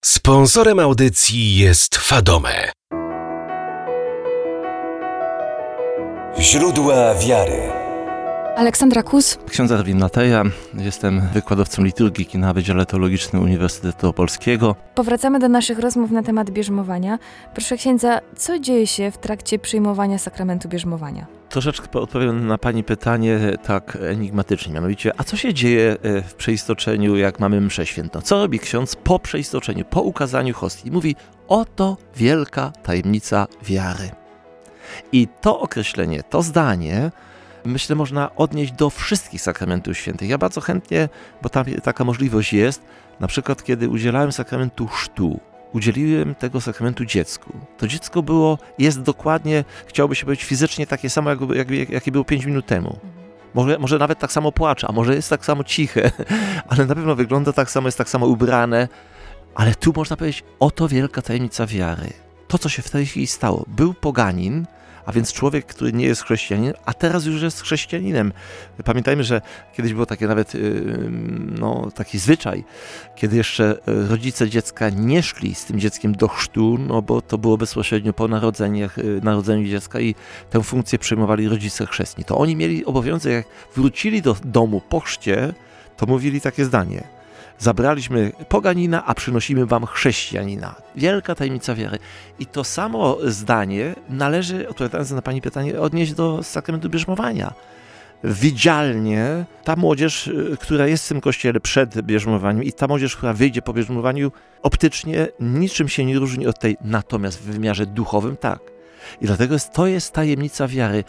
Sponsorem audycji jest Fadome. Źródła wiary. Aleksandra Kus. Ksiądz Erwin Mateja, jestem wykładowcą liturgiki na Wydziale Teologicznym Uniwersytetu Opolskiego. Powracamy do naszych rozmów na temat bierzmowania. Proszę księdza, co dzieje się w trakcie przyjmowania sakramentu bierzmowania? Troszeczkę odpowiem na Pani pytanie tak enigmatycznie, mianowicie, a co się dzieje w przeistoczeniu, jak mamy mszę świętą? Co robi ksiądz po przeistoczeniu, po ukazaniu hostii? Mówi, oto wielka tajemnica wiary. I to określenie, to zdanie, myślę, można odnieść do wszystkich sakramentów świętych. Ja bardzo chętnie, bo tam taka możliwość jest, na przykład kiedy udzielałem sakramentu chrztu, udzieliłem tego sakramentu dziecku. To dziecko jest dokładnie, chciałoby się powiedzieć, fizycznie takie samo, jakie było 5 minut temu. Może nawet tak samo płacze, a może jest tak samo ciche, ale na pewno wygląda tak samo, jest tak samo ubrane. Ale tu można powiedzieć, oto wielka tajemnica wiary. To, co się w tej chwili stało. Był poganin, a więc człowiek, który nie jest chrześcijaninem, a teraz już jest chrześcijaninem. Pamiętajmy, że kiedyś było takie nawet taki zwyczaj, kiedy jeszcze rodzice dziecka nie szli z tym dzieckiem do chrztu, bo to było bezpośrednio po narodzeniu dziecka i tę funkcję przejmowali rodzice chrzestni. To oni mieli obowiązek, jak wrócili do domu po chrzcie, to mówili takie zdanie: zabraliśmy poganina, a przynosimy wam chrześcijanina. Wielka tajemnica wiary. I to samo zdanie należy, odpowiadając na Pani pytanie, odnieść do sakramentu bierzmowania. Widzialnie ta młodzież, która jest w tym kościele przed bierzmowaniem i ta młodzież, która wyjdzie po bierzmowaniu, optycznie niczym się nie różni od tej, natomiast w wymiarze duchowym tak. I dlatego to jest tajemnica wiary.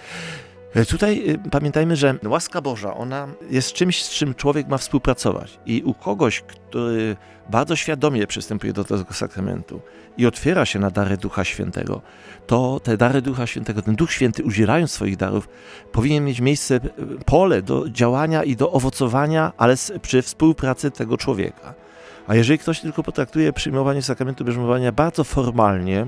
Tutaj pamiętajmy, że łaska Boża, ona jest czymś, z czym człowiek ma współpracować. I u kogoś, który bardzo świadomie przystępuje do tego sakramentu i otwiera się na dary Ducha Świętego, to te dary Ducha Świętego, ten Duch Święty, udzielając swoich darów, powinien mieć miejsce, pole do działania i do owocowania, ale przy współpracy tego człowieka. A jeżeli ktoś tylko potraktuje przyjmowanie sakramentu bierzmowania bardzo formalnie,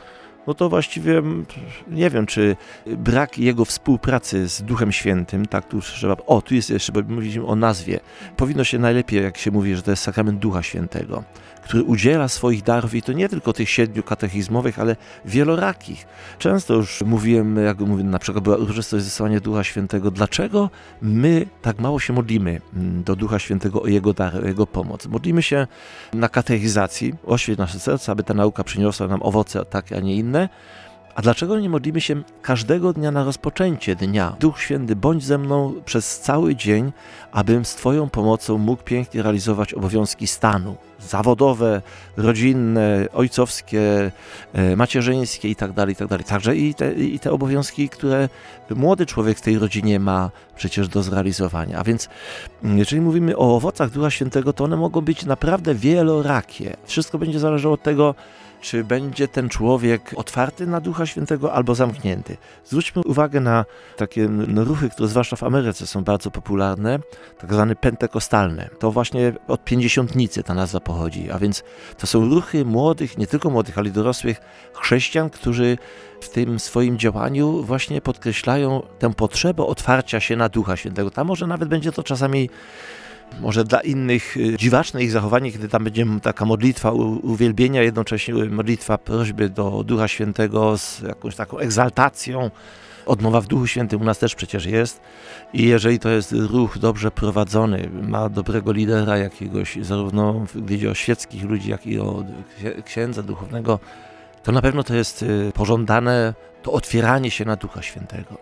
no to właściwie nie wiem, czy brak jego współpracy z Duchem Świętym, tak tu trzeba, tu jest jeszcze, bo mówiliśmy o nazwie, powinno się najlepiej, jak się mówi, że to jest sakrament Ducha Świętego, który udziela swoich darów i to nie tylko tych 7 katechizmowych, ale wielorakich. Często już mówiłem, jak mówię, na przykład była uroczystość zesłania Ducha Świętego, dlaczego my tak mało się modlimy do Ducha Świętego o Jego dary, o Jego pomoc. Modlimy się na katechizacji, oświeć nasze serce, aby ta nauka przyniosła nam owoce takie, a nie inne. A dlaczego nie modlimy się każdego dnia na rozpoczęcie dnia? Duch Święty, bądź ze mną przez cały dzień, abym z Twoją pomocą mógł pięknie realizować obowiązki stanu. Zawodowe, rodzinne, ojcowskie, macierzyńskie itd. Także i te obowiązki, które młody człowiek w tej rodzinie ma przecież do zrealizowania. A więc jeżeli mówimy o owocach Ducha Świętego, to one mogą być naprawdę wielorakie. Wszystko będzie zależało od tego, czy będzie ten człowiek otwarty na Ducha Świętego albo zamknięty. Zwróćmy uwagę na takie ruchy, które zwłaszcza w Ameryce są bardzo popularne, tak zwane pentekostalne. To właśnie od pięćdziesiątnicy ta nazwa pochodzi, a więc to są ruchy młodych, nie tylko młodych, ale i dorosłych chrześcijan, którzy w tym swoim działaniu właśnie podkreślają tę potrzebę otwarcia się na Ducha Świętego. Tam może nawet będzie to czasami może dla innych dziwaczne ich zachowanie, kiedy tam będzie taka modlitwa uwielbienia, jednocześnie modlitwa prośby do Ducha Świętego z jakąś taką egzaltacją. Odmowa w Duchu Świętym u nas też przecież jest. I jeżeli to jest ruch dobrze prowadzony, ma dobrego lidera jakiegoś, zarówno gdy idzie o świeckich ludzi, jak i o księdza duchownego, to na pewno to jest pożądane, to otwieranie się na Ducha Świętego.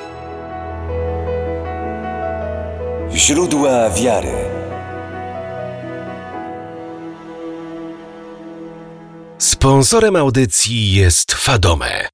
Źródła wiary. Sponsorem audycji jest Fadome.